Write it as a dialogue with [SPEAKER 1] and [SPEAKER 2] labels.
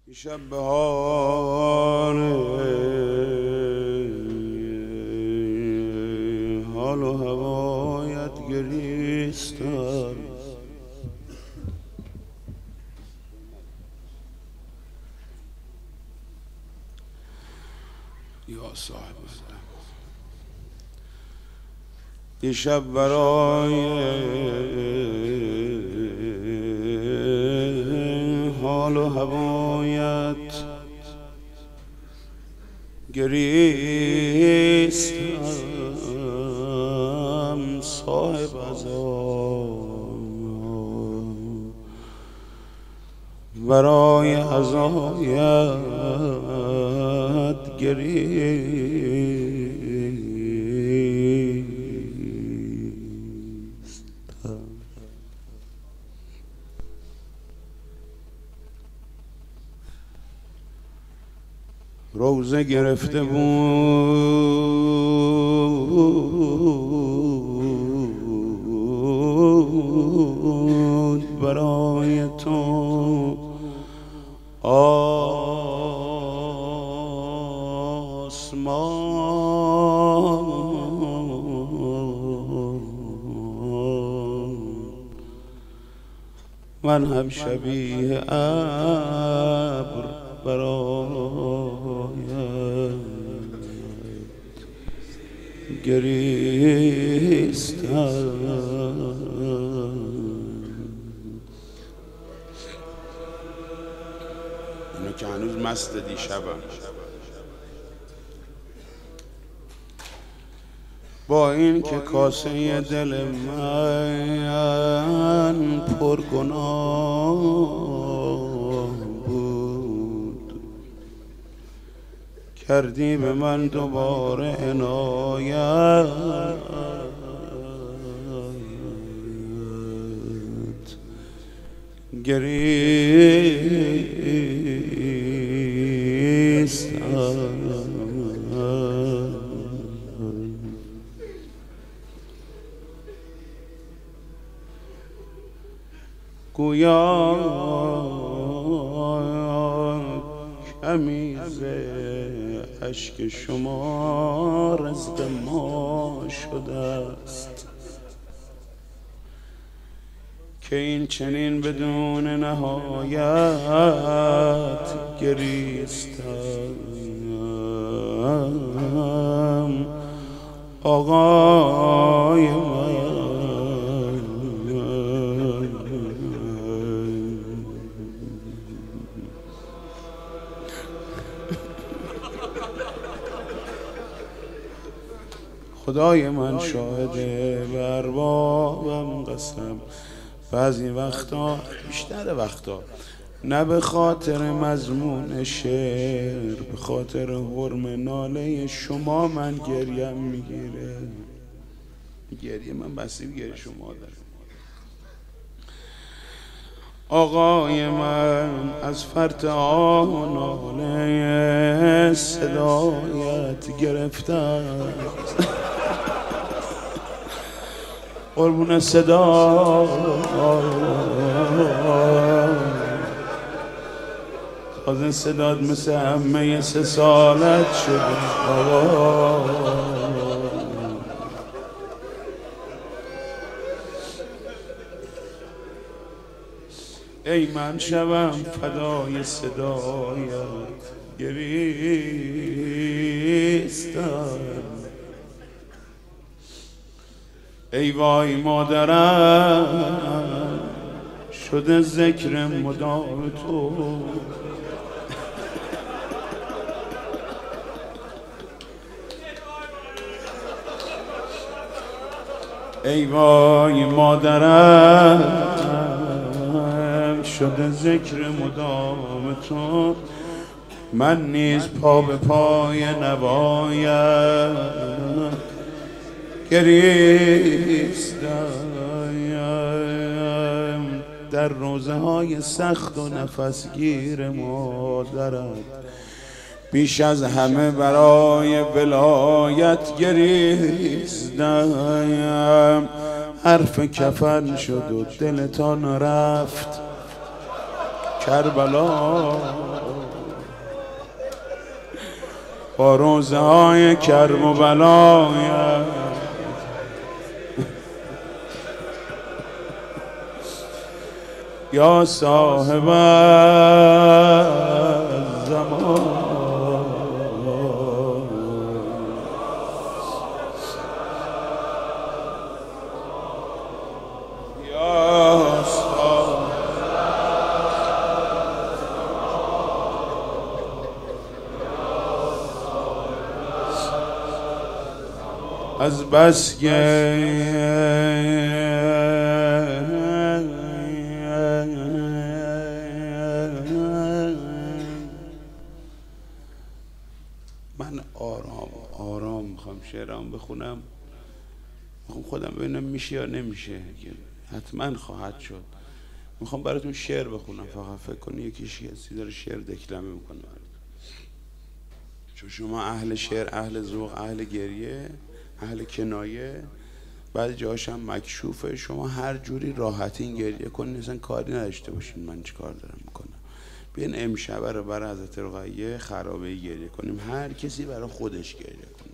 [SPEAKER 1] شب بهار حال و هوایت گریستم، یا صاحب یه شب برای حال و هوایت گریستم صاحب عزام، برای عزایت گریستم. روزه گرفته بود برای تو آسمان، من هم شبیه ابر برایت گریستم. اینو که هنوز مست دیشبم، با این که کاسه دل من پرگناه بود، کردی به من دوباره عنایت، گریستم. گویا کمی ز اشک شما رزق ما شده است که این چنین بدون نهایت گریستم. آقای من خدای من شاهده، به اربابم قسم، بعضی وقتا، بیشتر وقتا، نه به خاطر مضمون شعر، به خاطر حرم ناله شما من گریم میگیره. گریه من بسیب گریه شما داره. آقای من از فرط آه و ناله صدایت گرفتم، قربون صدا تازه صدات مثل همه 3 سالت شده. ای من شبم فدای صدایت گریستم. ای وای مادرم شده ذکر مدام تو، ای وای مادرم شده ذکر مدام تو، من نیز پا به پای نوایت گریستم. در روزه های سخت و نفسگیر مادرت بیش از همه برای ولایت گریستم. حرف کفن شد و دلتان رفت کربلا، با روزه های کرب و بلایت یا صاحب الزمان از بس من آرام میخوام شعرام بخونم، میخوام خودم ببینم میشه یا نمیشه. حتما خواهد شد. میخوام براتون شعر بخونم، فقط فکر کنی یکیش کسی داره شعر دکلمه میکنه، چون شما اهل شعر، اهل ذوق، اهل گریه، اهل کنایه، بعد جاهاش هم مکشوفه. شما هر جوری راحتین گریه کنین، اصلا کاری نداشته باشین من چی کار دارم میکنم. بیاین امشب رو برای حضرت رقیه خرابه‌ای گریه کنیم، هر کسی برای خودش گریه کنه.